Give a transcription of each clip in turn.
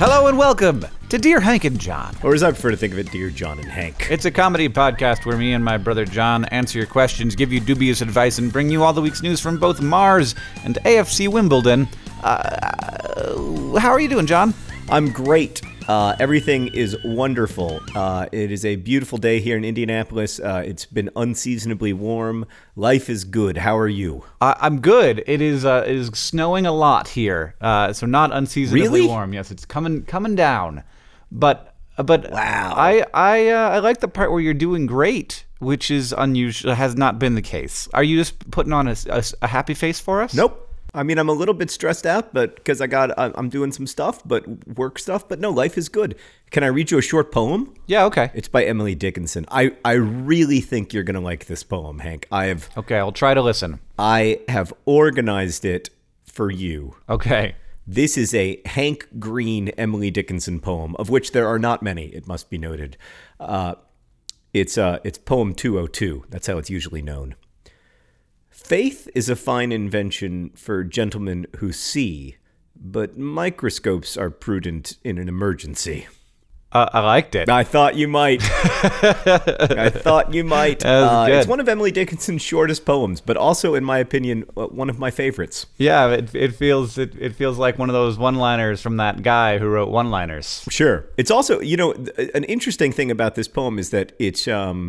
Hello and welcome to Dear Hank and John. Or as I prefer to think of it, Dear John and Hank. It's a comedy podcast where me and my brother John answer your questions, give you dubious advice, and bring you all the week's news from both Mars and AFC Wimbledon. How are you doing, John? I'm great. Everything is wonderful. It is a beautiful day here in Indianapolis. It's been unseasonably warm. Life is good. How are you? I'm good. It is snowing a lot here, so not unseasonably Really? warm. Yes, it's coming down. But Wow. I like the part where you're doing great, which is unusual. Has not been the case. Are you just putting on a happy face for us? Nope. I mean, I'm a little bit stressed out, but because I'm doing some stuff, but work stuff. But no, life is good. Can I read you a short poem? Yeah. Okay. It's by Emily Dickinson. I really think you're gonna like this poem, Hank. Okay. I'll try to listen. I have organized it for you. Okay. This is a Hank Green Emily Dickinson poem, of which there are not many, it must be noted. It's poem 202. That's how it's usually known. Faith is a fine invention for gentlemen who see, but microscopes are prudent in an emergency. I liked it. I thought you might. That was good. It's one of Emily Dickinson's shortest poems, but also, in my opinion, one of my favorites. Yeah, it feels like one of those one-liners from that guy who wrote one-liners. Sure. It's also, an interesting thing about this poem is that it's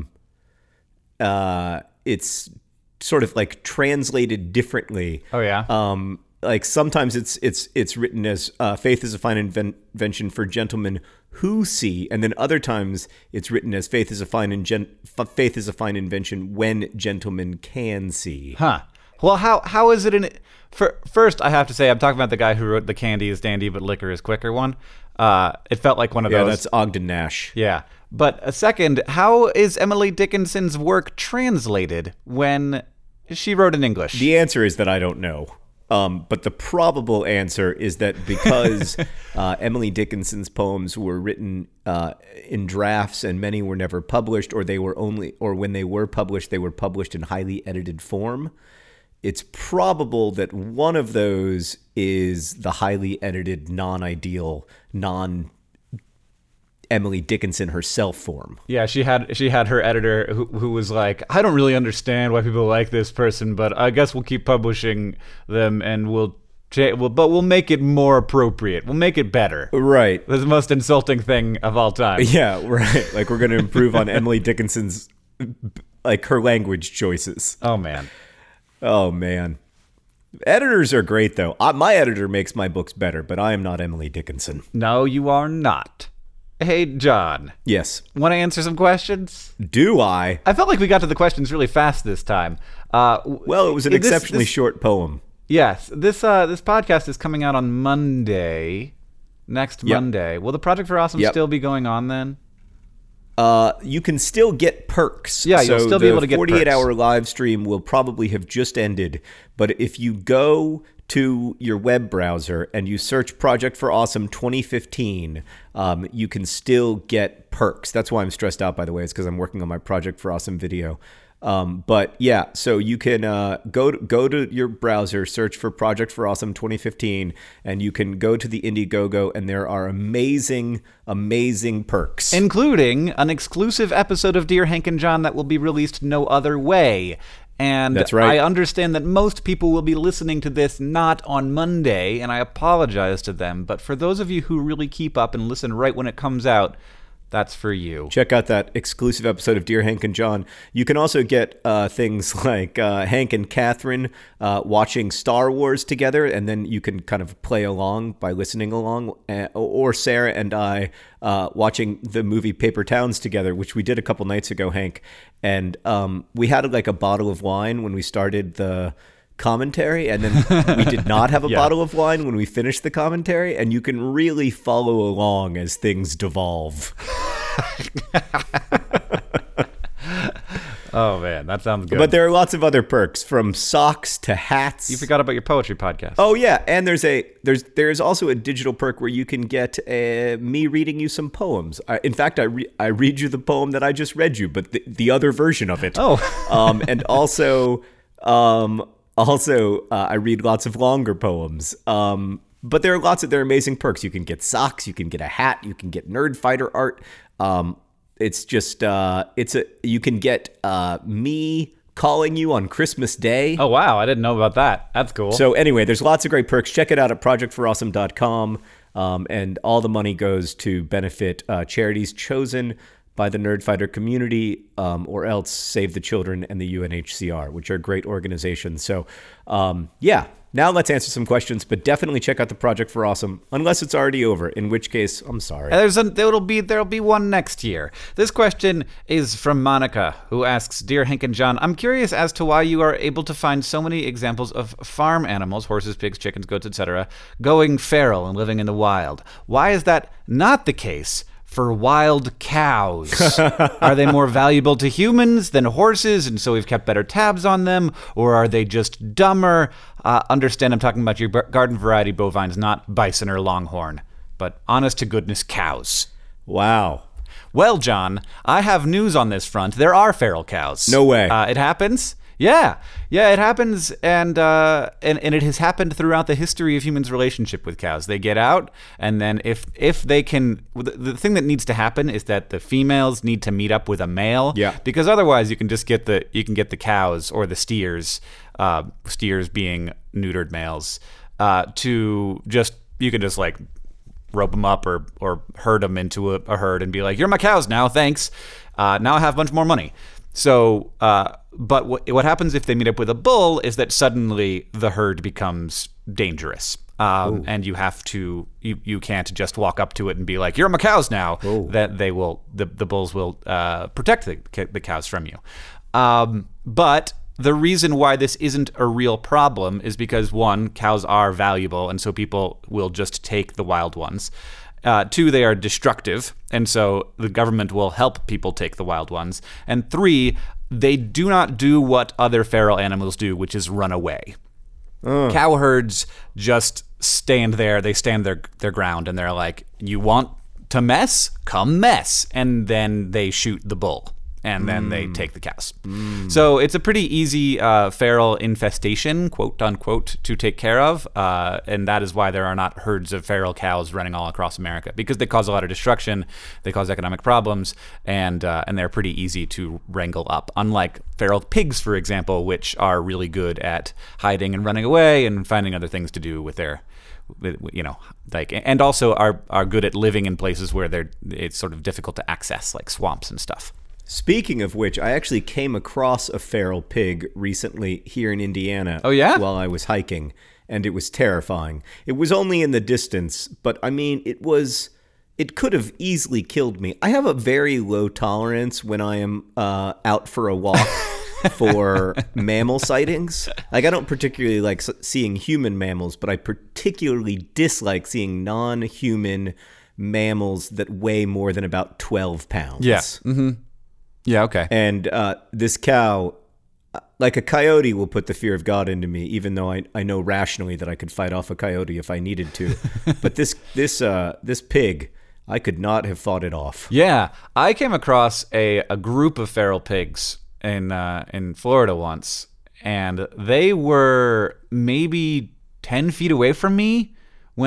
sort of like translated differently. Oh yeah. Like sometimes it's written as faith is a fine invention for gentlemen who see, and then other times it's written as faith is a fine invention when gentlemen can see. Huh. Well, how is it first, I have to say, I'm talking about the guy who wrote the candy is dandy but liquor is quicker one. It felt like one of those. Yeah, that's Ogden Nash. Yeah. But a second, how is Emily Dickinson's work translated when she wrote in English? The answer is that I don't know. But the probable answer is that because Emily Dickinson's poems were written in drafts and many were never published, or when they were published, they were published in highly edited form. It's probable that one of those is the highly edited, non-ideal, Emily Dickinson herself form. Yeah, she had her editor who was like, I don't really understand why people like this person, but I guess we'll keep publishing them and we'll make it more appropriate. We'll make it better. Right. That's the most insulting thing of all time. Yeah, right. Like we're going to improve on Emily Dickinson's, like her language choices. Oh man. Editors are great though. My editor makes my books better, but I am not Emily Dickinson. No, you are not. Hey, John. Yes. Want to answer some questions? Do I? I felt like we got to the questions really fast this time. Well, it was an exceptionally short poem. Yes. This podcast is coming out on Monday. Next Monday. Will the Project for Awesome still be going on then? You can still get perks. Yeah, you'll still be able to get perks. The 48-hour live stream will probably have just ended, but if you go to your web browser and you search Project for Awesome 2015, you can still get perks. That's why I'm stressed out, by the way. It's because I'm working on my Project for Awesome video. But yeah, so you can go to your browser, search for Project for Awesome 2015, and you can go to the Indiegogo, and there are amazing perks. Including an exclusive episode of Dear Hank and John that will be released no other way. And that's right. I understand that most people will be listening to this not on Monday, and I apologize to them. But for those of you who really keep up and listen right when it comes out, that's for you. Check out that exclusive episode of Dear Hank and John. You can also get things like Hank and Catherine watching Star Wars together, and then you can kind of play along by listening along, or Sarah and I watching the movie Paper Towns together, which we did a couple nights ago, Hank. And we had like a bottle of wine when we started the commentary, and then we did not have a bottle of wine when we finished the commentary, and you can really follow along as things devolve. Oh man, that sounds good. But there are lots of other perks, from socks to hats. You forgot about your poetry podcast. Oh yeah, and there's also a digital perk where you can get me reading you some poems. In fact, I read you the poem that I just read you, but the other version of it. Oh, and also I read lots of longer poems. But there are amazing perks. You can get socks, you can get a hat, you can get Nerd Fighter art. It's just you can get me calling you on Christmas Day. Oh, wow. I didn't know about that. That's cool. So anyway, there's lots of great perks. Check it out at projectforawesome.com. And all the money goes to benefit charities chosen by the Nerdfighter community, or else Save the Children and the UNHCR, which are great organizations. So, now let's answer some questions, but definitely check out the Project for Awesome, unless it's already over, in which case, I'm sorry. There'll be one next year. This question is from Monica, who asks, Dear Hank and John, I'm curious as to why you are able to find so many examples of farm animals, horses, pigs, chickens, goats, etc., going feral and living in the wild. Why is that not the case for wild cows? Are they more valuable to humans than horses, and so we've kept better tabs on them? Or are they just dumber? Understand I'm talking about your garden variety bovines, not bison or longhorn, but honest to goodness cows. Wow. Well, John, I have news on this front. There are feral cows. No way. It happens. Yeah, it happens, and it has happened throughout the history of humans' relationship with cows. They get out, and then if they can, the thing that needs to happen is that the females need to meet up with a male. Yeah. Because otherwise, you can get the cows or the steers, steers being neutered males, you can just like rope them up or herd them into a herd and be like, you're my cows now, thanks. Now I have a bunch more money. So, but what happens if they meet up with a bull is that suddenly the herd becomes dangerous. And you have to, you can't just walk up to it and be like, you're my cows now. Ooh. That the bulls will protect the cows from you. But the reason why this isn't a real problem is because, one, cows are valuable, and so people will just take the wild ones. Two, they are destructive, and so the government will help people take the wild ones. And three, they do not do what other feral animals do, which is run away. Cow herds just stand there. They stand their ground, and they're like, you want to mess? Come mess. And then they shoot the bull. And then they take the cows. So it's a pretty easy feral infestation, quote unquote, to take care of. And that is why there are not herds of feral cows running all across America, because they cause a lot of destruction, they cause economic problems, and they're pretty easy to wrangle up. Unlike feral pigs, for example, which are really good at hiding and running away and finding other things to do with their, and also are good at living in places where it's sort of difficult to access, like swamps and stuff. Speaking of which, I actually came across a feral pig recently here in Indiana. Oh, yeah? While I was hiking, and it was terrifying. It was only in the distance, but I mean, it could have easily killed me. I have a very low tolerance when I am out for a walk for mammal sightings. Like, I don't particularly like seeing human mammals, but I particularly dislike seeing non-human mammals that weigh more than about 12 pounds. Yeah. Mm-hmm. Yeah, okay. And this cow, like a coyote, will put the fear of God into me, even though I know rationally that I could fight off a coyote if I needed to. But this pig, I could not have fought it off. Yeah, I came across a group of feral pigs in Florida once, and they were maybe 10 feet away from me when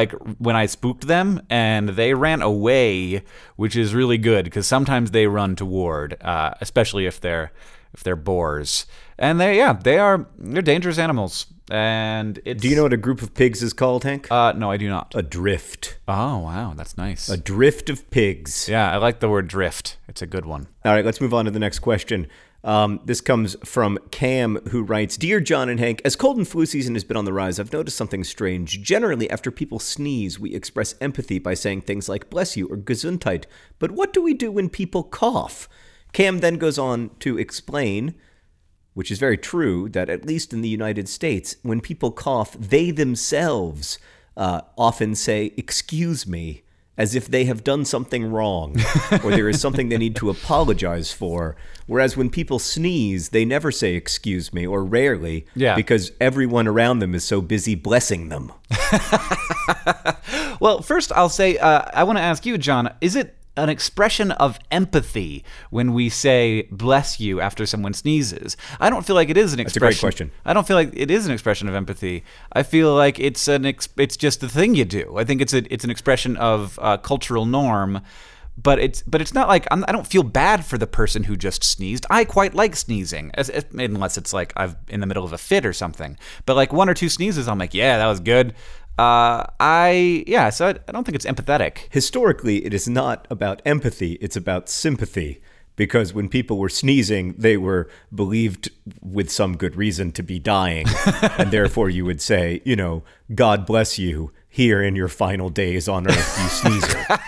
I spooked them, and they ran away, which is really good because sometimes they run toward, especially if they're boars, and they're dangerous animals. And do you know what a group of pigs is called, Hank? No, I do not. A drift. Oh, wow, that's nice. A drift of pigs. Yeah, I like the word drift. It's a good one. All right, let's move on to the next question. This comes from Cam, who writes, Dear John and Hank, as cold and flu season has been on the rise, I've noticed something strange. Generally, after people sneeze, we express empathy by saying things like bless you or gesundheit. But what do we do when people cough? Cam then goes on to explain, which is very true, that at least in the United States, when people cough, they themselves often say, excuse me, as if they have done something wrong or there is something they need to apologize for. Whereas when people sneeze, they never say excuse me, or rarely, because everyone around them is so busy blessing them. Well, first I'll say, I want to ask you, John, is it an expression of empathy when we say bless you after someone sneezes. I don't feel like it is an expression. That's a great question. I don't feel like it is an expression of empathy. I feel like it's just the thing you do. I think it's an expression of cultural norm. But it's not like I don't feel bad for the person who just sneezed. I quite like sneezing, unless it's like I'm in the middle of a fit or something. But like 1 or 2 sneezes, I'm like, yeah, that was good. So I don't think it's empathetic. Historically, it is not about empathy. It's about sympathy. Because when people were sneezing, they were believed with some good reason to be dying. And therefore you would say, God bless you here in your final days on earth, you sneezer.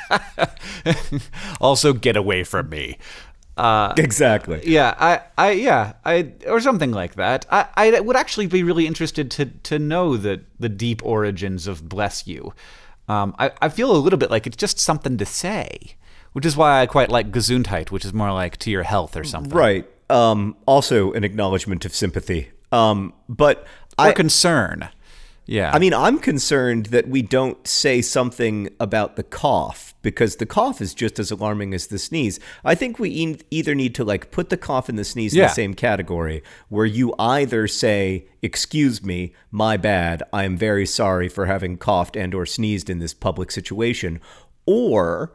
Also, get away from me. Exactly. Yeah, I or something like that. I would actually be really interested to know the deep origins of bless you. I feel a little bit like it's just something to say, which is why I quite like Gesundheit, which is more like to your health or something. Right. Also an acknowledgement of sympathy. But concern. Yeah. I mean, I'm concerned that we don't say something about the cough, because the cough is just as alarming as the sneeze. I think we either need to like put the cough and the sneeze in the same category, where you either say, excuse me, my bad, I am very sorry for having coughed and or sneezed in this public situation, or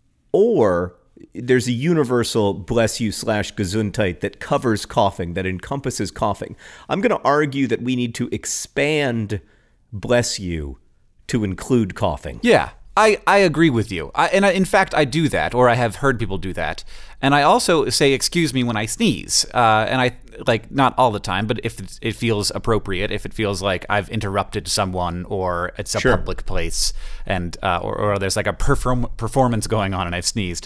there's a universal bless you / Gesundheit that covers coughing, that encompasses coughing. I'm going to argue that we need to expand bless you to include coughing. Yeah, I agree with you. In fact, I do that, or I have heard people do that. And I also say excuse me when I sneeze. And I, like, not all the time, but if it feels appropriate, if it feels like I've interrupted someone or it's a public place and or there's like a performance going on and I've sneezed.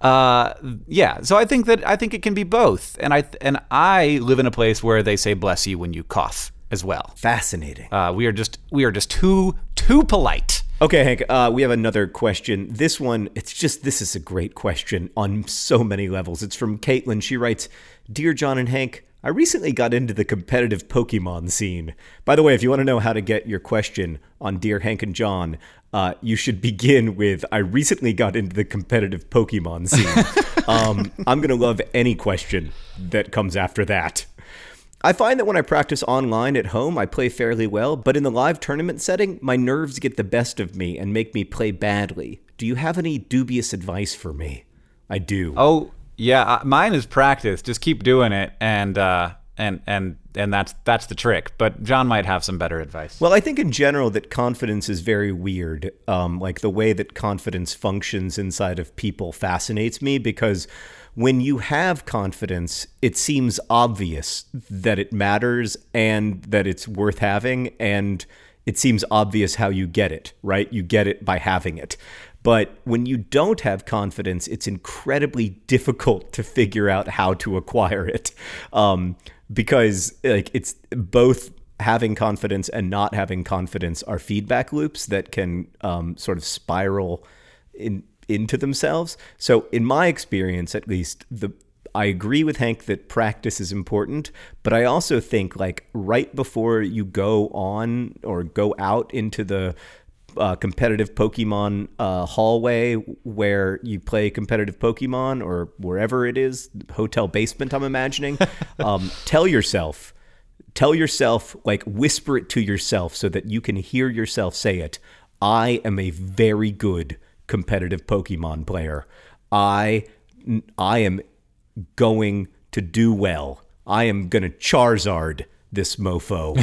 Yeah, so I think it can be both. And I live in a place where they say bless you when you cough as well. Fascinating. We are just too polite. Okay, Hank, we have another question. This is a great question on so many levels. It's from Caitlin. She writes, Dear John and Hank, I recently got into the competitive Pokemon scene. By the way, if you want to know how to get your question on Dear Hank and John, you should begin with, I recently got into the competitive Pokemon scene. I'm going to love any question that comes after that. I find that when I practice online at home, I play fairly well, but in the live tournament setting, my nerves get the best of me and make me play badly. Do you have any dubious advice for me? I do. Oh, yeah, mine is practice. Just keep doing it, and that's the trick. But John might have some better advice. Well, I think in general that confidence is very weird. Like the way that confidence functions inside of people fascinates me, because when you have confidence, it seems obvious that it matters and that it's worth having, and it seems obvious how you get it, right? You get it by having it. But when you don't have confidence, it's incredibly difficult to figure out how to acquire it, because like it's both having confidence and not having confidence are feedback loops that can sort of spiral into themselves. So in my experience, at least, I agree with Hank that practice is important, but I also think like right before you go on or go out into the competitive Pokemon hallway where you play competitive Pokemon, or wherever it is, hotel basement, I'm imagining, tell yourself, like whisper it to yourself so that you can hear yourself say it. I am a very good competitive Pokemon player. I am going to do well. I am going to Charizard this mofo.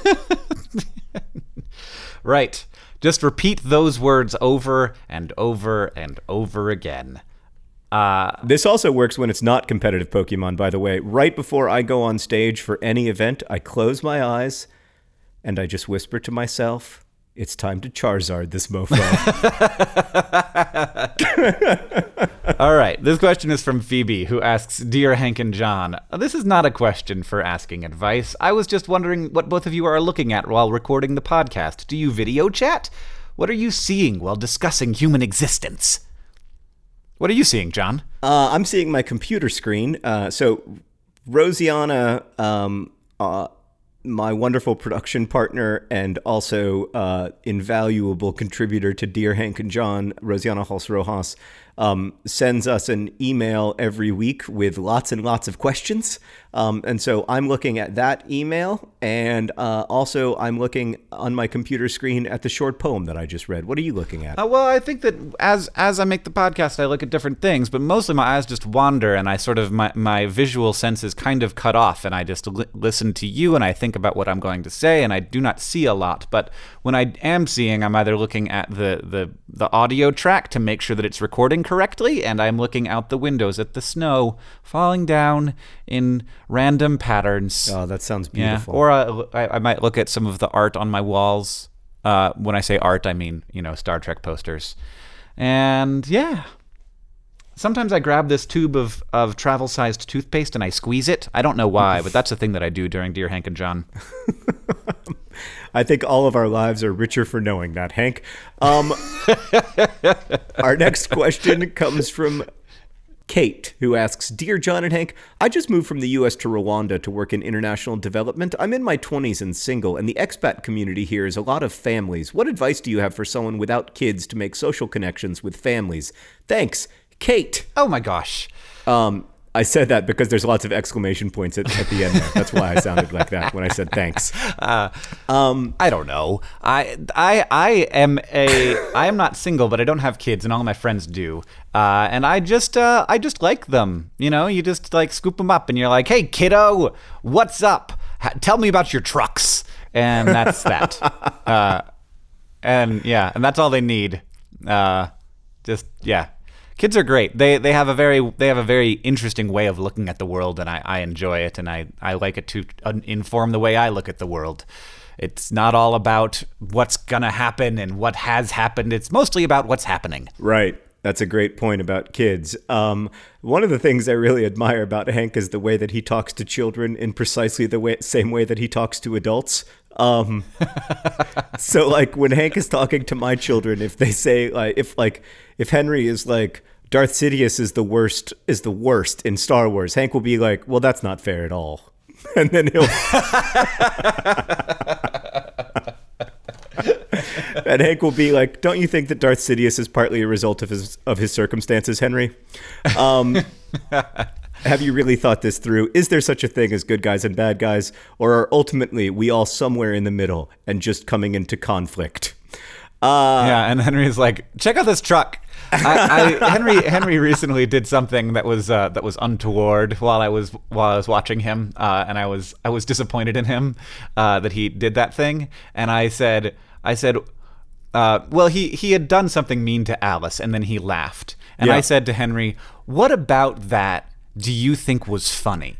Right. Just repeat those words over and over and over again. This also works when it's not competitive Pokemon, by the way. Right before I go on stage for any event, I close my eyes and I just whisper to myself, it's time to Charizard this mofo. All right. This question is from Phoebe, who asks, Dear Hank and John, this is not a question for asking advice. I was just wondering what both of you are looking at while recording the podcast. Do you video chat? What are you seeing while discussing human existence? What are you seeing, John? I'm seeing my computer screen. So Rosianna, my wonderful production partner and also invaluable contributor to Dear Hank and John, Rosianna Halse Rojas, sends us an email every week with lots and lots of questions. And so I'm looking at that email, and also I'm looking on my computer screen at the short poem that I just read. What are you looking at? Well, I think that as I make the podcast, I look at different things, but mostly my eyes just wander, and I sort of my visual sense is kind of cut off, and I just listen to you, and I think about what I'm going to say, and I do not see a lot. But when I am seeing, I'm either looking at the audio track to make sure that it's recording correctly, and I'm looking out the windows at the snow falling down in random patterns. Oh, that sounds beautiful. Yeah. Or I might look at some of the art on my walls. When I say art, I mean, Star Trek posters. And yeah. Sometimes I grab this tube of travel-sized toothpaste and I squeeze it. I don't know why, but that's a thing that I do during Dear Hank and John. I think all of our lives are richer for knowing that, Hank. Our next question comes from Kate, who asks, Dear John and Hank, I just moved from the U.S. to Rwanda to work in international development. I'm in my 20s and single, and the expat community here is a lot of families. What advice do you have for someone without kids to make social connections with families? Thanks, Kate. Oh my gosh. I said that because there's lots of exclamation points at the end there. That's why I sounded like that when I said thanks. I don't know. I am not single, but I don't have kids, and all my friends do. And I just like them. You just like scoop them up, and you're like, hey, kiddo, what's up? Tell me about your trucks. And that's that. And that's all they need. Kids are great. They have a very interesting way of looking at the world, and I enjoy it, and I like it to inform the way I look at the world. It's not all about what's gonna happen and what has happened. It's mostly about what's happening. Right. That's a great point about kids. One of the things I really admire about Hank is the way that he talks to children in precisely the same way that he talks to adults. So like when Hank is talking to my children, if they say if Henry is like, Darth Sidious is the worst in Star Wars, Hank will be like, well, that's not fair at all. And then he'll and Hank will be like, don't you think that Darth Sidious is partly a result of his circumstances, Henry? Have you really thought this through? Is there such a thing as good guys and bad guys? Or are ultimately we all somewhere in the middle and just coming into conflict? And Henry's like, check out this truck. Henry recently did something that was untoward while I was watching him, and I was disappointed in him that he did that thing. And I said, well, he had done something mean to Alice, and then he laughed. And I said to Henry, what about that do you think was funny?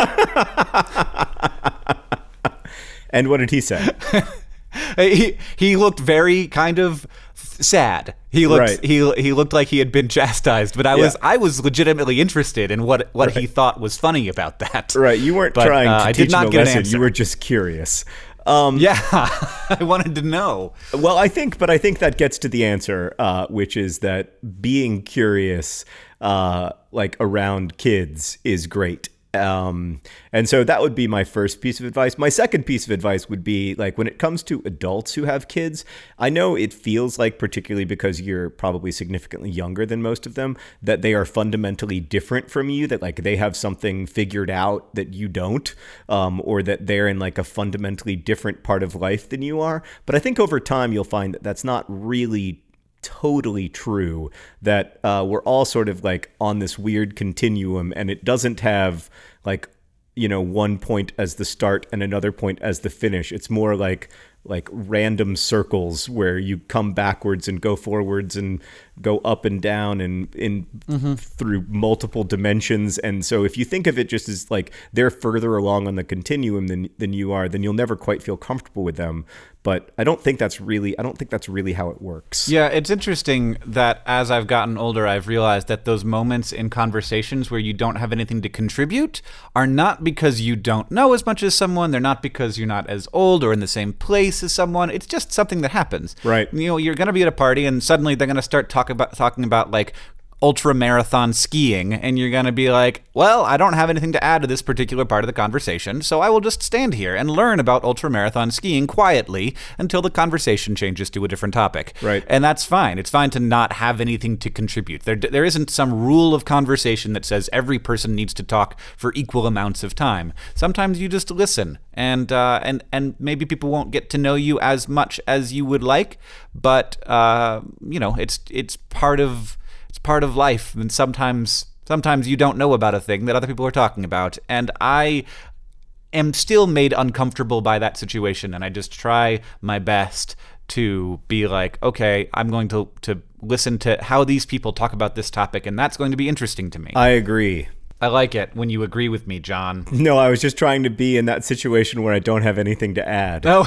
And what did he say? He looked very kind of sad. He looked like he had been chastised, but I was legitimately interested in what he thought was funny about that. Right, you weren't trying to teach him a lesson. You were just curious. I wanted to know. Well, I think that gets to the answer, which is that being curious, around kids, is great. And so that would be my first piece of advice. My second piece of advice would be, like, when it comes to adults who have kids, I know it feels like, particularly because you're probably significantly younger than most of them, that they are fundamentally different from you, that like they have something figured out that you don't, or that they're in like a fundamentally different part of life than you are. But I think over time you'll find that that's not really totally true, that we're all sort of like on this weird continuum, and it doesn't have like, one point as the start and another point as the finish. It's more like random circles where you come backwards and go forwards and go up and down and through multiple dimensions. And so if you think of it just as like they're further along on the continuum than you are, then you'll never quite feel comfortable with them. But I don't think that's really how it works. Yeah, it's interesting that as I've gotten older, I've realized that those moments in conversations where you don't have anything to contribute are not because you don't know as much as someone. They're not because you're not as old or in the same place as someone. It's just something that happens. Right. You're going to be at a party and suddenly they're going to start talking about like ultra marathon skiing, and you're going to be like, well, I don't have anything to add to this particular part of the conversation, so I will just stand here and learn about ultra marathon skiing quietly until the conversation changes to a different topic. Right. And that's fine. It's fine to not have anything to contribute. There isn't some rule of conversation that says every person needs to talk for equal amounts of time. Sometimes you just listen, and maybe people won't get to know you as much as you would like, but it's part of life, and sometimes you don't know about a thing that other people are talking about, and I am still made uncomfortable by that situation, and I just try my best to be like, okay, I'm going to listen to how these people talk about this topic, and that's going to be interesting to me. I agree. I like it when you agree with me, John. No, I was just trying to be in that situation where I don't have anything to add. Oh.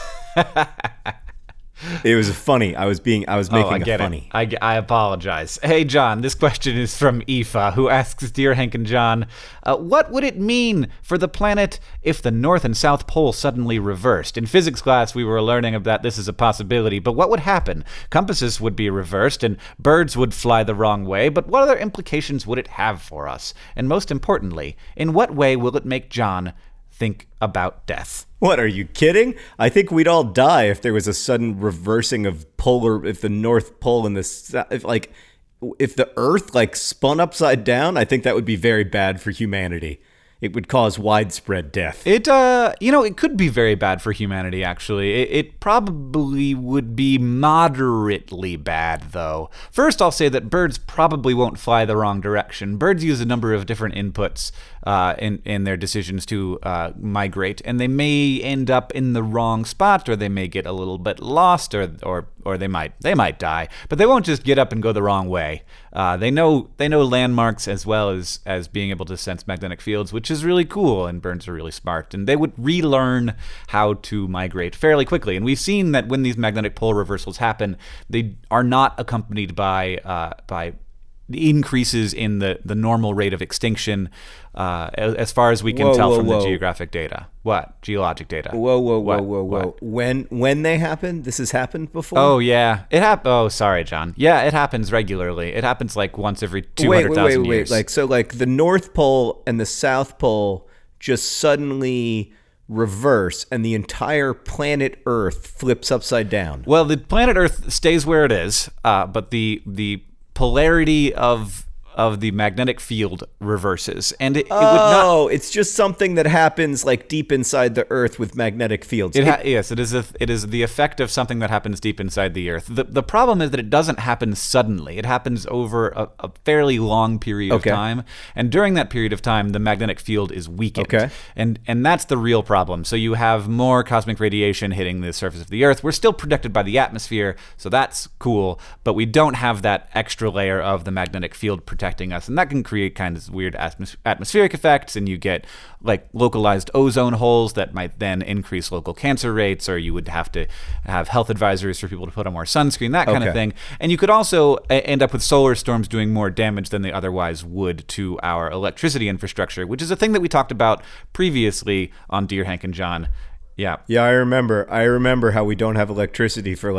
It was funny. I was making it funny. I apologize. Hey, John, this question is from Aoife, who asks, Dear Hank and John, what would it mean for the planet if the North and South Pole suddenly reversed? In physics class, we were learning that this is a possibility, but what would happen? Compasses would be reversed, and birds would fly the wrong way, but what other implications would it have for us? And most importantly, in what way will it make John think about death? What, are you kidding? I think we'd all die if there was a sudden reversing of if the North Pole and if the Earth spun upside down. I think that would be very bad for humanity. It would cause widespread death. It could be very bad for humanity, actually. It probably would be moderately bad, though. First, I'll say that birds probably won't fly the wrong direction. Birds use a number of different inputs in their decisions to migrate, and they may end up in the wrong spot, or they may get a little bit lost, or they might die. But they won't just get up and go the wrong way. They know landmarks as well as being able to sense magnetic fields, which is really cool, and birds are really smart, and they would relearn how to migrate fairly quickly. And we've seen that when these magnetic pole reversals happen, they are not accompanied by increases in the normal rate of extinction, as far as we can tell from the geographic data. What? Geologic data. Whoa. When they happen? This has happened before? Oh, yeah. Oh, sorry, John. Yeah, it happens regularly. It happens once every 200,000 years. Wait. The North Pole and the South Pole just suddenly reverse, and the entire planet Earth flips upside down. Well, the planet Earth stays where it is, but the polarity of the magnetic field reverses, and it would not. Oh, it's just something that happens deep inside the Earth with magnetic fields. Yes, it is the effect of something that happens deep inside the Earth. The problem is that it doesn't happen suddenly. It happens over a fairly long period of time, and during that period of time, the magnetic field is weakened. Okay. And that's the real problem. So you have more cosmic radiation hitting the surface of the Earth. We're still protected by the atmosphere, so that's cool, but we don't have that extra layer of the magnetic field protecting us, and that can create kind of weird atmospheric effects, and you get localized ozone holes that might then increase local cancer rates, or you would have to have health advisories for people to put on more sunscreen, that kind of thing. And you could also end up with solar storms doing more damage than they otherwise would to our electricity infrastructure, which is a thing that we talked about previously on Dear Hank and John. Yeah, I remember how we don't have electricity for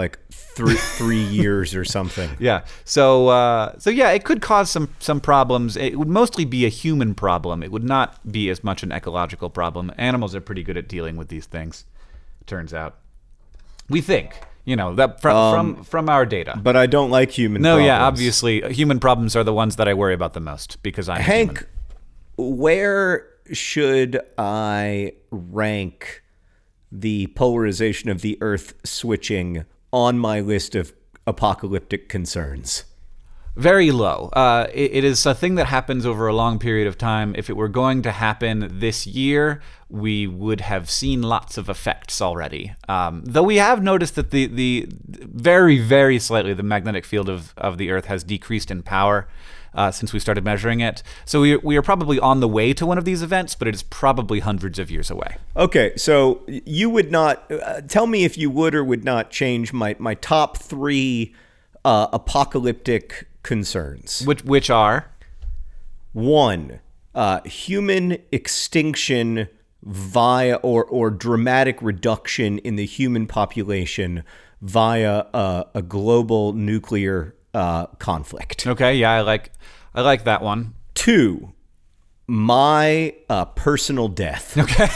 3 years or something. Yeah. So yeah, it could cause some problems. It would mostly be a human problem. It would not be as much an ecological problem. Animals are pretty good at dealing with these things, turns out. We think. That from our data. But I don't like human problems. No, yeah, obviously human problems are the ones that I worry about the most because I'm Hank, human. Where should I rank the polarization of the Earth switching on my list of apocalyptic concerns? Very low. It is a thing that happens over a long period of time. If it were going to happen this year, we would have seen lots of effects already. Though we have noticed that the very, very slightly, the magnetic field of the Earth has decreased in power since we started measuring it. So we are probably on the way to one of these events, but it is probably hundreds of years away. Okay, so you would not tell me if you would or would not change my top 3 apocalyptic concerns. Which are? 1, human extinction via or dramatic reduction in the human population via a global nuclear conflict. Okay, yeah, I like that one. 2, my personal death. Okay.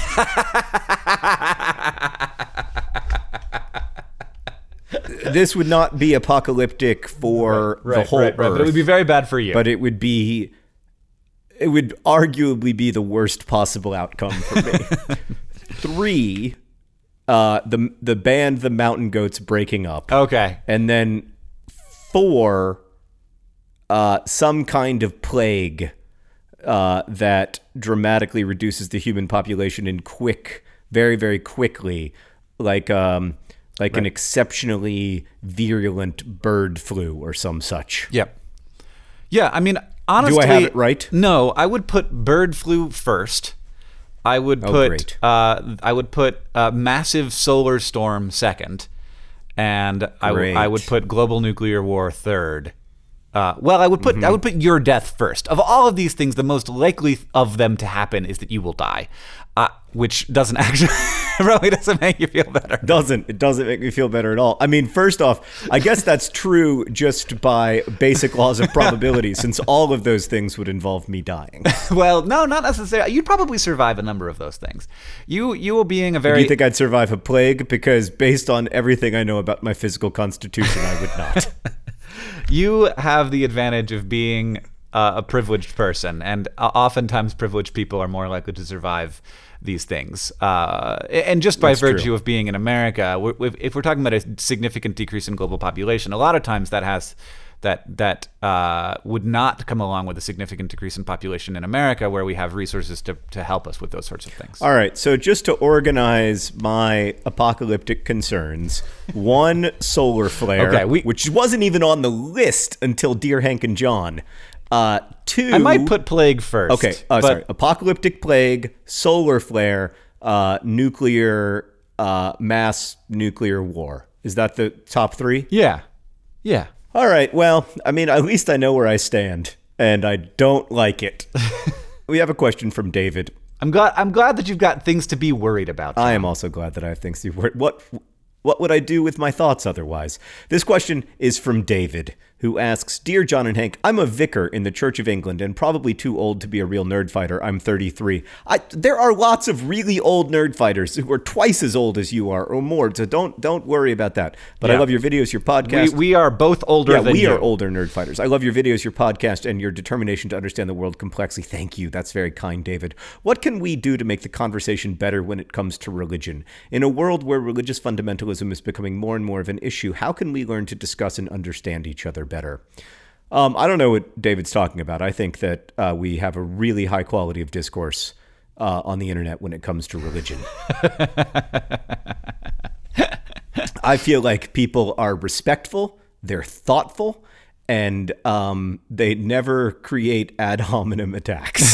This would not be apocalyptic for the whole Earth. But it would be very bad for you. But it would arguably be the worst possible outcome for me. 3, the band The Mountain Goats breaking up. Okay. And then 4, some kind of plague that dramatically reduces the human population in very, very quickly, like an exceptionally virulent bird flu or some such. Yep. Yeah, I mean, honestly, do I have it right? No, I would put bird flu first. I would put massive solar storm second, and I would put global nuclear war third. I would put your death first. Of all of these things, the most likely of them to happen is that you will die, which doesn't actually really doesn't make you feel better. It doesn't make me feel better at all. I mean, first off, I guess that's true just by basic laws of probability, since all of those things would involve me dying. Well, no, not necessarily. You'd probably survive a number of those things. You will being a very. Do you think I'd survive a plague? Because based on everything I know about my physical constitution, I would not. You have the advantage of being a privileged person, and oftentimes privileged people are more likely to survive these things. And just by virtue of being in America, if we're talking about a significant decrease in global population, a lot of times that would not come along with a significant decrease in population in America, where we have resources to help us with those sorts of things. All right, so just to organize my apocalyptic concerns, 1, solar flare, which wasn't even on the list until Dear Hank and John. 2, I might put plague first. Okay, sorry. Apocalyptic plague, solar flare, nuclear, mass nuclear war. Is that the top 3? Yeah. All right, well, I mean, at least I know where I stand, and I don't like it. We have a question from David. I'm glad that you've got things to be worried about, John. I am also glad that I have things to be worried. What would I do with my thoughts otherwise? This question is from David, who asks, Dear John and Hank, I'm a vicar in the Church of England and probably too old to be a real nerd fighter. I'm 33. There are lots of really old nerd fighters who are twice as old as you are or more, so don't worry about that. But I love your videos, your podcast. We are both older than you. Yeah, we are older nerd fighters. I love your videos, your podcast, and your determination to understand the world complexly. Thank you. That's very kind, David. What can we do to make the conversation better when it comes to religion? In a world where religious fundamentalism is becoming more and more of an issue, how can we learn to discuss and understand each other better? I don't know what David's talking about. I think that we have a really high quality of discourse on the internet when it comes to religion. I feel like people are respectful, they're thoughtful, and they never create ad hominem attacks.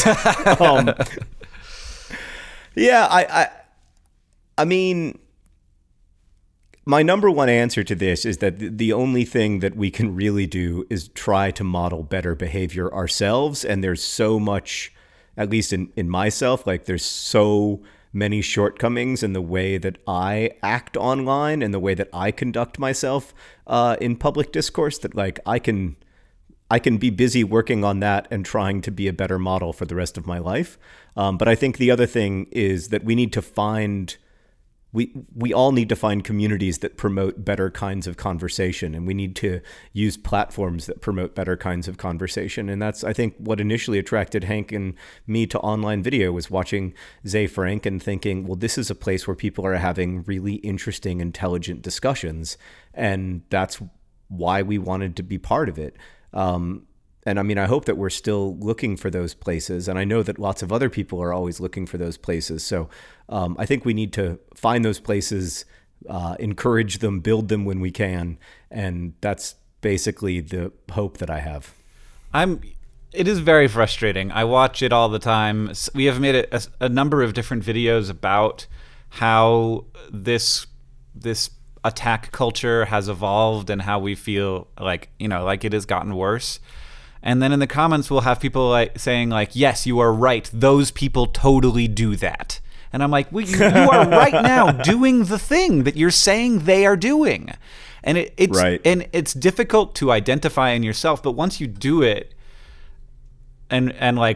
I mean, my number one answer to this is that the only thing that we can really do is try to model better behavior ourselves. And there's so much, at least in myself, like there's so many shortcomings in the way that I act online and the way that I conduct myself in public discourse that like I can be busy working on that and trying to be a better model for the rest of my life. But I think the other thing is that we need to find... We all need to find communities that promote better kinds of conversation, and we need to use platforms that promote better kinds of conversation. And that's, I think, what initially attracted Hank and me to online video, was watching Ze Frank and thinking, well, this is a place where people are having really interesting, intelligent discussions, and that's why we wanted to be part of it. And I mean, I hope that we're still looking for those places. And I know that lots of other people are always looking for those places. So I think we need to find those places, encourage them, build them when we can. And that's basically the hope that I have. It is very frustrating. I watch it all the time. We have made a number of different videos about how this attack culture has evolved and how we feel like, like it has gotten worse. And then in the comments, we'll have people saying, yes, you are right. Those people totally do that. And I'm like, well, you are right now doing the thing that you're saying they are doing. And it's Right. and it's difficult to identify in yourself, but once you do it, and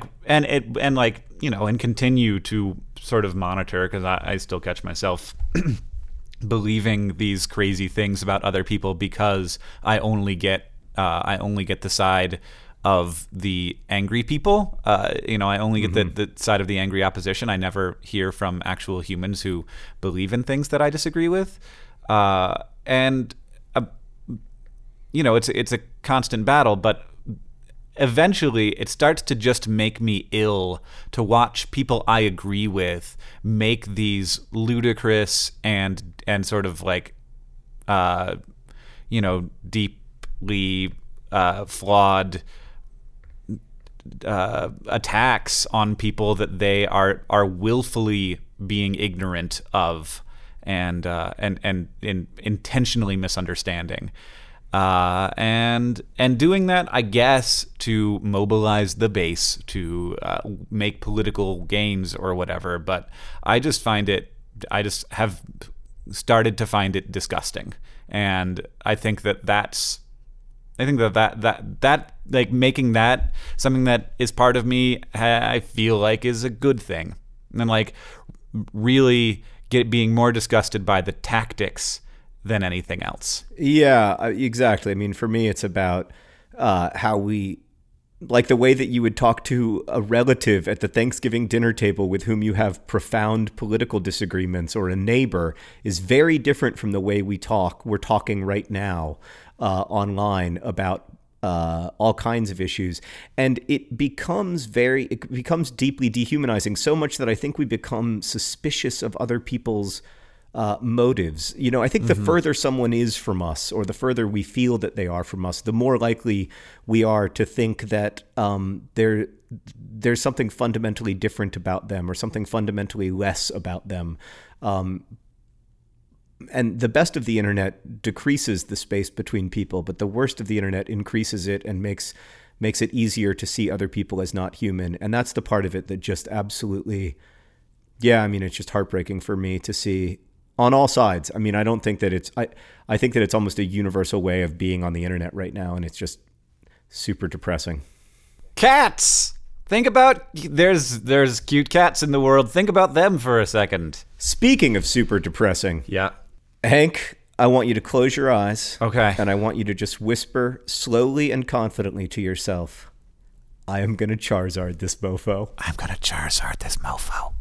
continue to sort of monitor, because I still catch myself believing these crazy things about other people because I only get the side of the angry people. I only get the side of the angry opposition. I never hear from actual humans who believe in things that I disagree with. It's a constant battle, but eventually it starts to just make me ill to watch people I agree with make these ludicrous and sort of like, deeply flawed attacks on people that they are willfully being ignorant of and intentionally misunderstanding. And doing that, I guess, to mobilize the base to make political gains or whatever. But I just have started to find it disgusting, and I think that like making that something that is part of me, I feel like is a good thing, and like really being more disgusted by the tactics than anything else. Yeah, exactly. I mean, for me, it's about how we, like the way that you would talk to a relative at the Thanksgiving dinner table with whom you have profound political disagreements, or a neighbor, is very different from the way we're talking right now online about all kinds of issues. And it becomes deeply dehumanizing, so much that I think we become suspicious of other people's motives. I think the further someone is from us, or the further we feel that they are from us, the more likely we are to think that there's something fundamentally different about them, or something fundamentally less about them. And the best of the internet decreases the space between people, but the worst of the internet increases it and makes it easier to see other people as not human. And that's the part of it that just absolutely, it's just heartbreaking for me to see on all sides. I mean, I don't think that I think that it's almost a universal way of being on the internet right now, and it's just super depressing. Cats! Think about, there's cute cats in the world. Think about them for a second. Speaking of super depressing. Yeah. Hank, I want you to close your eyes. Okay. And I want you to just whisper slowly and confidently to yourself, I am going to Charizard this mofo. I'm going to Charizard this mofo.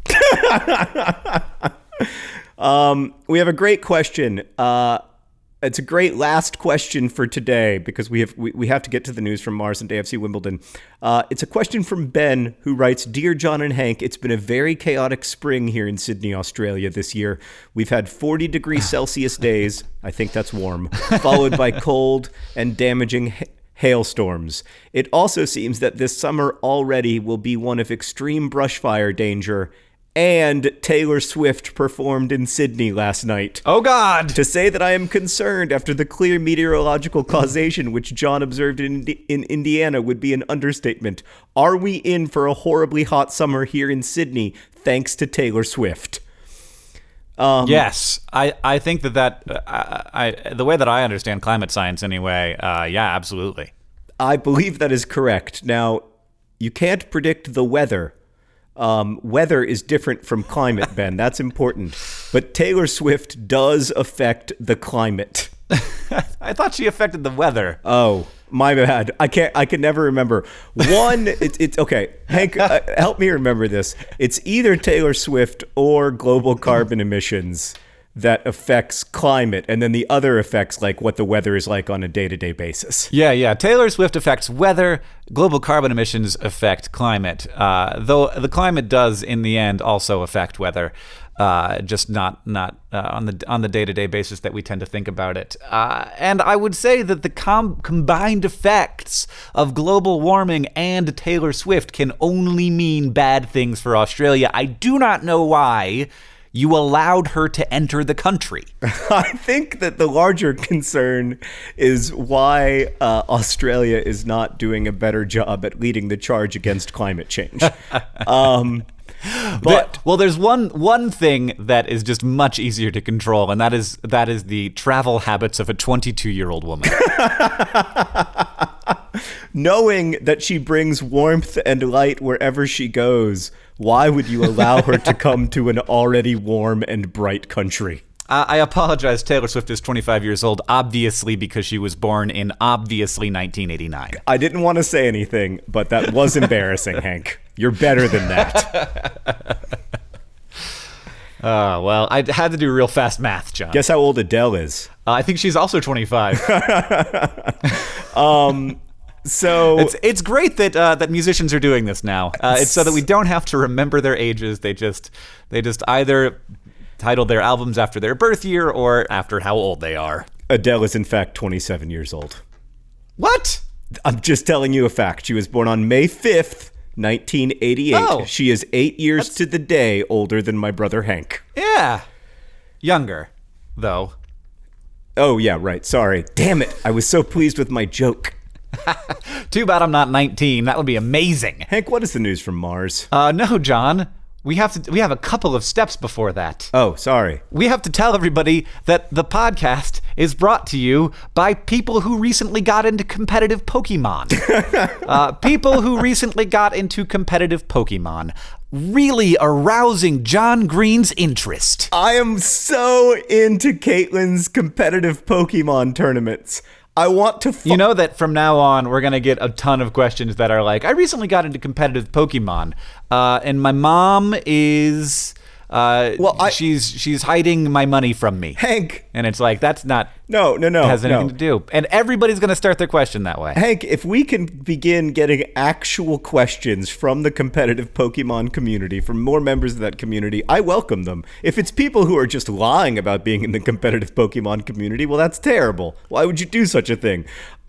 We have a great question. It's a great last question for today, because we have to get to the news from Mars and AFC Wimbledon. It's a question from Ben, who writes, Dear John and Hank, it's been a very chaotic spring here in Sydney, Australia this year. We've had 40 degrees Celsius days, I think that's warm, followed by cold and damaging hailstorms. It also seems that this summer already will be one of extreme brush fire danger. And Taylor Swift performed in Sydney last night. Oh, God! To say that I am concerned after the clear meteorological causation which John observed in Indiana would be an understatement. Are we in for a horribly hot summer here in Sydney, thanks to Taylor Swift? Yes, I think that the way that I understand climate science anyway, yeah, absolutely. I believe that is correct. Now, you can't predict the weather. Weather is different from climate, Ben. That's important. But Taylor Swift does affect the climate. I thought she affected the weather. Oh, my bad. I can never remember. It's okay. Hank, help me remember this. It's either Taylor Swift or global carbon emissions that affects climate, and then the other affects like what the weather is like on a day-to-day basis. Yeah. Taylor Swift affects weather. Global carbon emissions affect climate. Though the climate does, in the end, also affect weather. Just not on the day-to-day basis that we tend to think about it. And I would say that the combined effects of global warming and Taylor Swift can only mean bad things for Australia. I do not know why you allowed her to enter the country. I think that the larger concern is why Australia is not doing a better job at leading the charge against climate change. But there's one thing that is just much easier to control, and that is the travel habits of a 22-year-old woman. knowing that she brings warmth and light wherever she goes, why would you allow her to come to an already warm and bright country? I apologize. Taylor Swift is 25 years old, obviously, because she was born in obviously 1989. I didn't want to say anything, but that was embarrassing, Hank. You're better than that. Well, I had to do real fast math, John. Guess how old Adele is? I think she's also 25. So it's great that musicians are doing this now. It's so that we don't have to remember their ages. They just either title their albums after their birth year or after how old they are. Adele is in fact 27 years old. What? I'm just telling you a fact. She was born on May 5th, 1988. Oh, she is 8 years to the day older than my brother Hank. Yeah. Younger, though. Oh, yeah, right. Sorry. Damn it. I was so pleased with my joke. Too bad I'm not 19. That would be amazing. Hank, what is the news from Mars? No, John. We have a couple of steps before that. Oh, sorry. We have to tell everybody that the podcast is brought to you by people who recently got into competitive Pokemon. People who recently got into competitive Pokemon. Really arousing John Green's interest. I am so into Caitlin's competitive Pokemon tournaments. I want to... You know that from now on, we're going to get a ton of questions that are like, I recently got into competitive Pokemon, and my mom is... she's hiding my money from me. Hank. And it's like, that's not... No. Has anything to do. And everybody's going to start their question that way. Hank, if we can begin getting actual questions from the competitive Pokemon community, from more members of that community, I welcome them. If it's people who are just lying about being in the competitive Pokemon community, well, that's terrible. Why would you do such a thing?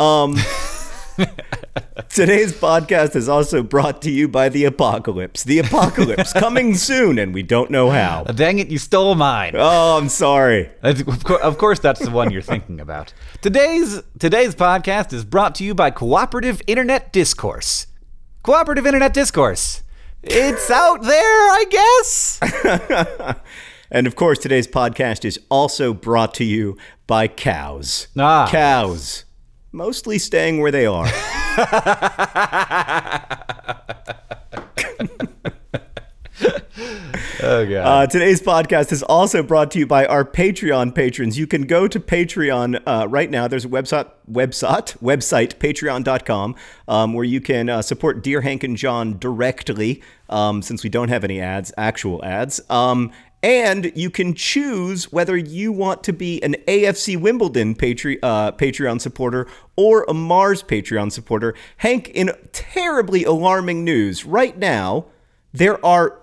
Today's podcast is also brought to you by The Apocalypse. The Apocalypse, coming soon, and we don't know how. Dang it, you stole mine. Oh, I'm sorry. Of course, that's the one you're thinking about. Today's podcast is brought to you by Cooperative Internet Discourse. Cooperative Internet Discourse. It's out there, I guess. And of course, today's podcast is also brought to you by cows. Cows. Mostly staying where they are. Oh, God. Today's podcast is also brought to you by our Patreon patrons. You can go to Patreon right now. There's a website, patreon.com, where you can support Dear Hank and John directly, since we don't have any actual ads. And you can choose whether you want to be an AFC Wimbledon Patreon supporter or a Mars Patreon supporter. Hank, in terribly alarming news, right now, there are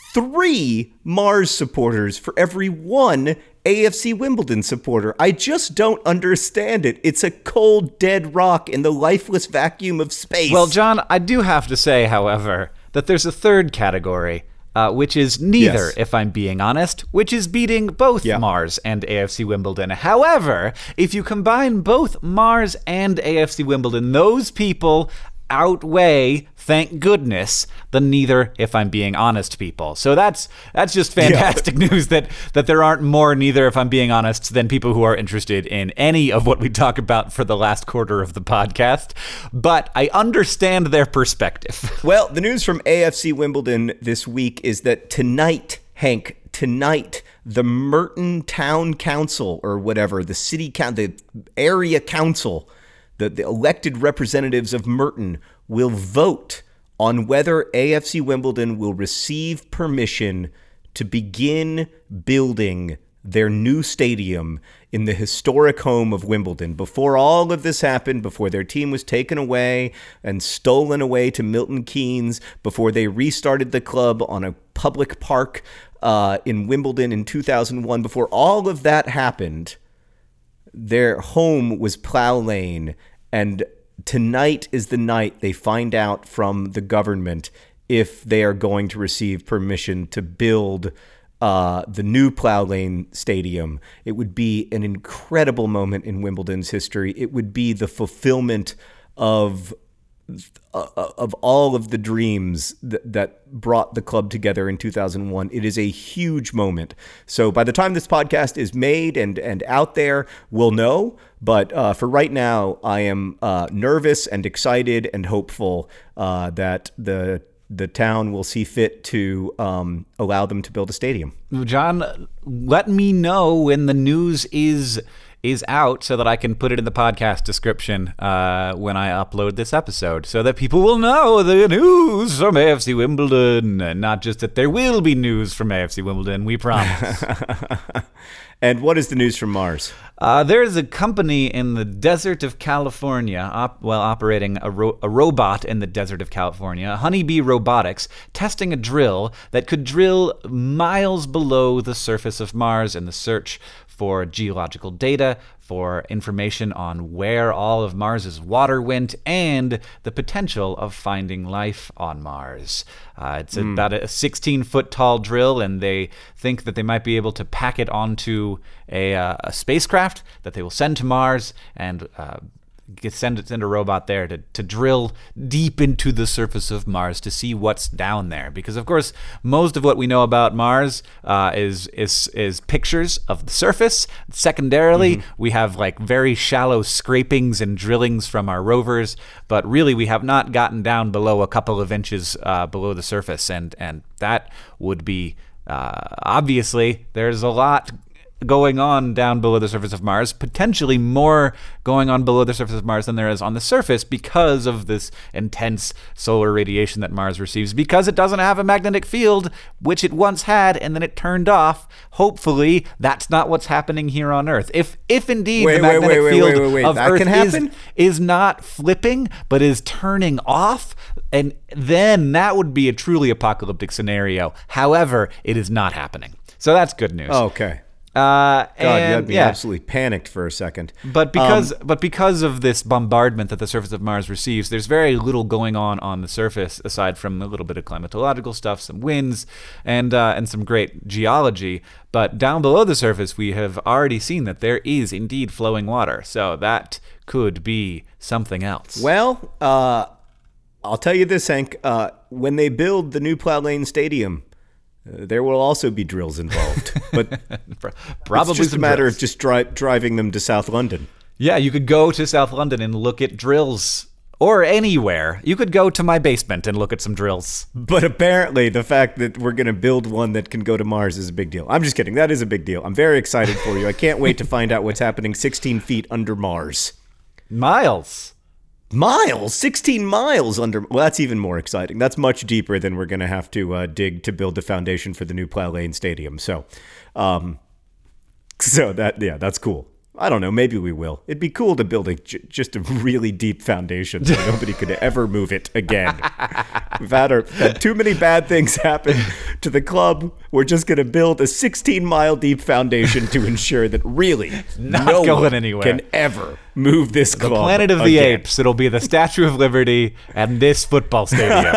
3 Mars supporters for every 1 AFC Wimbledon supporter. I just don't understand it. It's a cold, dead rock in the lifeless vacuum of space. Well, John, I do have to say, however, that there's a third category. Which is neither, yes, if I'm being honest, which is beating both Mars and AFC Wimbledon. However, if you combine both Mars and AFC Wimbledon, those people outweigh, thank goodness, the neither, if I'm being honest, people. So that's just fantastic news that there aren't more neither, if I'm being honest, than people who are interested in any of what we talk about for the last quarter of the podcast. But I understand their perspective. Well, the news from AFC Wimbledon this week is that tonight, Hank, the Merton Town Council, or whatever, the area council, the elected representatives of Merton will vote on whether AFC Wimbledon will receive permission to begin building their new stadium in the historic home of Wimbledon. Before all of this happened, before their team was taken away and stolen away to Milton Keynes, before they restarted the club on a public park in Wimbledon in 2001, before all of that happened, their home was Plough Lane. And tonight is the night they find out from the government if they are going to receive permission to build the new Plough Lane Stadium. It would be an incredible moment in Wimbledon's history. It would be the fulfillment of of all of the dreams that brought the club together in 2001. It is a huge moment. So by the time this podcast is made and out there, we'll know. But for right now, I am nervous and excited and hopeful that the town will see fit to allow them to build a stadium. John, let me know when the news is out so that I can put it in the podcast description when I upload this episode, so that people will know the news from AFC Wimbledon, and not just that there will be news from AFC Wimbledon, we promise. And what is the news from Mars? There is a company in the desert of California, operating a robot in the desert of California, Honeybee Robotics, testing a drill that could drill miles below the surface of Mars in the search for geological data, for information on where all of Mars's water went, and the potential of finding life on Mars. It's about a 16-foot tall drill, and they think that they might be able to pack it onto a spacecraft that they will send to Mars and send a robot there to drill deep into the surface of Mars to see what's down there. Because, of course, most of what we know about Mars is pictures of the surface. Secondarily, we have like very shallow scrapings and drillings from our rovers, but really we have not gotten down below a couple of inches below the surface, and that would be obviously there's a lot going on down below the surface of Mars, potentially more going on below the surface of Mars than there is on the surface because of this intense solar radiation that Mars receives, because it doesn't have a magnetic field, which it once had, and then it turned off. Hopefully, that's not what's happening here on Earth. If indeed the magnetic field of Earth is not flipping, but is turning off, and then that would be a truly apocalyptic scenario. However, it is not happening. So that's good news. Oh, okay. God, you had me absolutely panicked for a second. But because of this bombardment that the surface of Mars receives, there's very little going on the surface aside from a little bit of climatological stuff, some winds, and some great geology. But down below the surface, we have already seen that there is indeed flowing water. So that could be something else. Well, I'll tell you this, Hank. When they build the new Plough Lane Stadium, there will also be drills involved, but probably it's just a matter of just driving them to South London. Yeah, you could go to South London and look at drills, or anywhere. You could go to my basement and look at some drills. But apparently the fact that we're going to build one that can go to Mars is a big deal. I'm just kidding. That is a big deal. I'm very excited for you. I can't wait to find out what's happening 16 feet under Mars. Miles? 16 miles under. Well, that's even more exciting. That's much deeper than we're going to have to dig to build the foundation for the new Plough Lane Stadium. So that's cool. I don't know. Maybe we will. It'd be cool to build just a really deep foundation so nobody could ever move it again. We've had too many bad things happen to the club. We're just going to build a 16-mile deep foundation to ensure that really no one can ever move this club. The Planet of the Apes. It'll be the Statue of Liberty and this football stadium.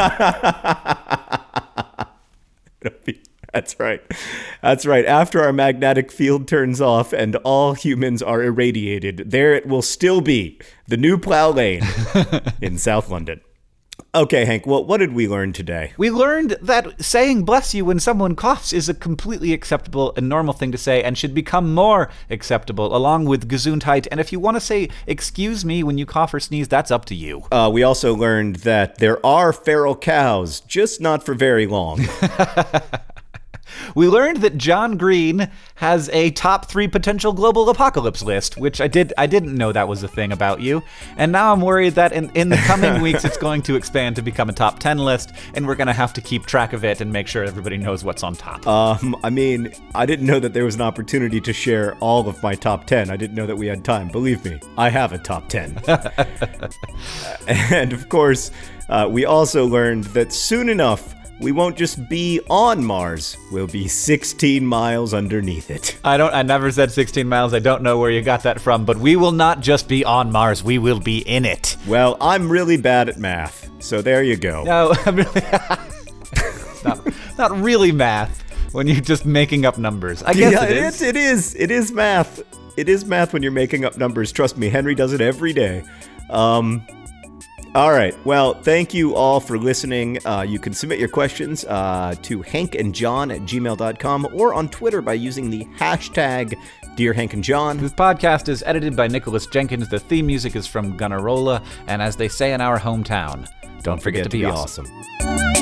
That's right. That's right. After our magnetic field turns off and all humans are irradiated, there it will still be, the new Plough Lane in South London. Okay, Hank, well, what did we learn today? We learned that saying bless you when someone coughs is a completely acceptable and normal thing to say and should become more acceptable, along with Gesundheit. And if you want to say excuse me when you cough or sneeze, that's up to you. We also learned that there are feral cows, just not for very long. We learned that John Green has a top 3 potential global apocalypse list, which I didn't know that was a thing about you. And now I'm worried that in the coming weeks it's going to expand to become a top 10 list, and we're going to have to keep track of it and make sure everybody knows what's on top. I mean, I didn't know that there was an opportunity to share all of my top 10. I didn't know that we had time. Believe me, I have a top 10. And of course, we also learned that soon enough, we won't just be on Mars, we'll be 16 miles underneath it. I never said 16 miles. I don't know where you got that from, but we will not just be on Mars, we will be in it. Well, I'm really bad at math, so there you go. No, I'm really not really math when you're just making up numbers. I guess it is. It is math. It is math when you're making up numbers. Trust me, Henry does it every day. All right. Well, thank you all for listening. You can submit your questions to hankandjohn@gmail.com or on Twitter by using the hashtag Dear Hank and John. This podcast is edited by Nicholas Jenkins. The theme music is from Gunnarolla. And as they say in our hometown, don't forget to be awesome.